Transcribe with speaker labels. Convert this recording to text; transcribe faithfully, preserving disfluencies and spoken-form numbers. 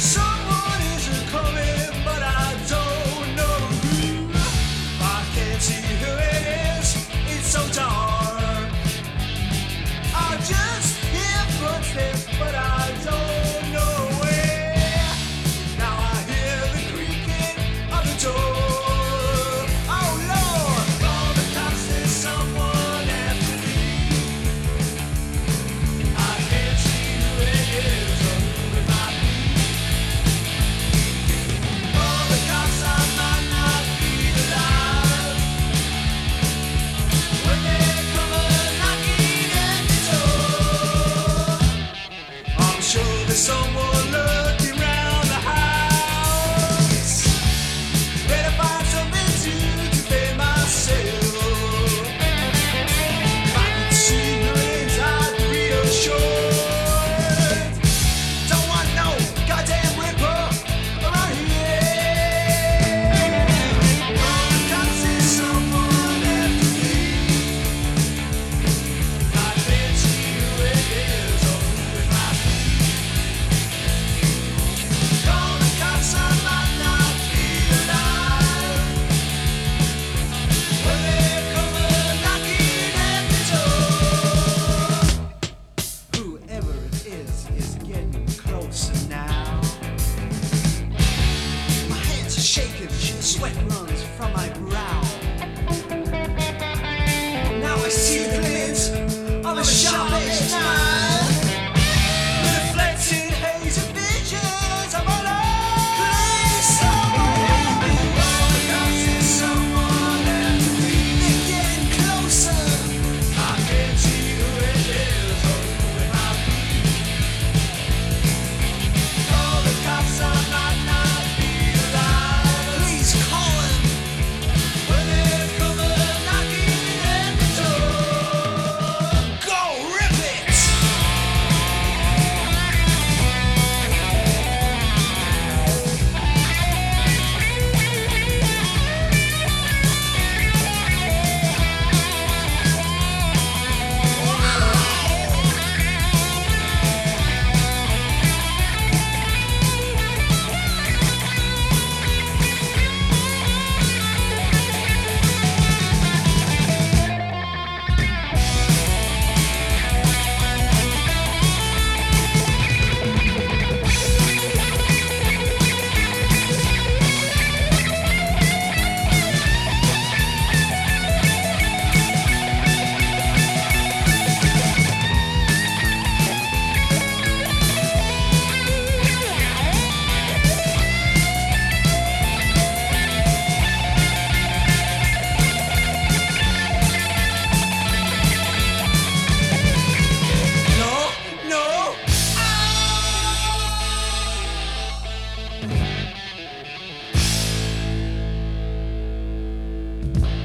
Speaker 1: Someone is coming, but I don't know who. I can't see who it is, it's so dark. I just hear footsteps, but I don't know where. Now I hear the creaking of the door. Oh Lord, all the cops, there's someone after me. I can't see who it is or who it might be. All the cops, I might not be alive when they come knocking at the door. I'm sure there's someone looking round the house. Better find something to defend myself. If I could see the lens, I'd be reassured. Don't want no goddamn ripper around here. All the cops, there's someone after me. I can't see who it is or who it might be. All the cops, I might not be alive when they come knocking at the door. Whoever it is is getting closer now. My hands are shaking, sweat runs from my brow. Now I see the glint of a sharp-edged knife, reflecting hazy visions of my life. Please, someone help me. All the cops, there's someone after me. They're getting closer. I can't see who it is or who it might be. All the cops, I might not be alive. Please call him when they come knocking at the door. Go rip it! No, no. Ah!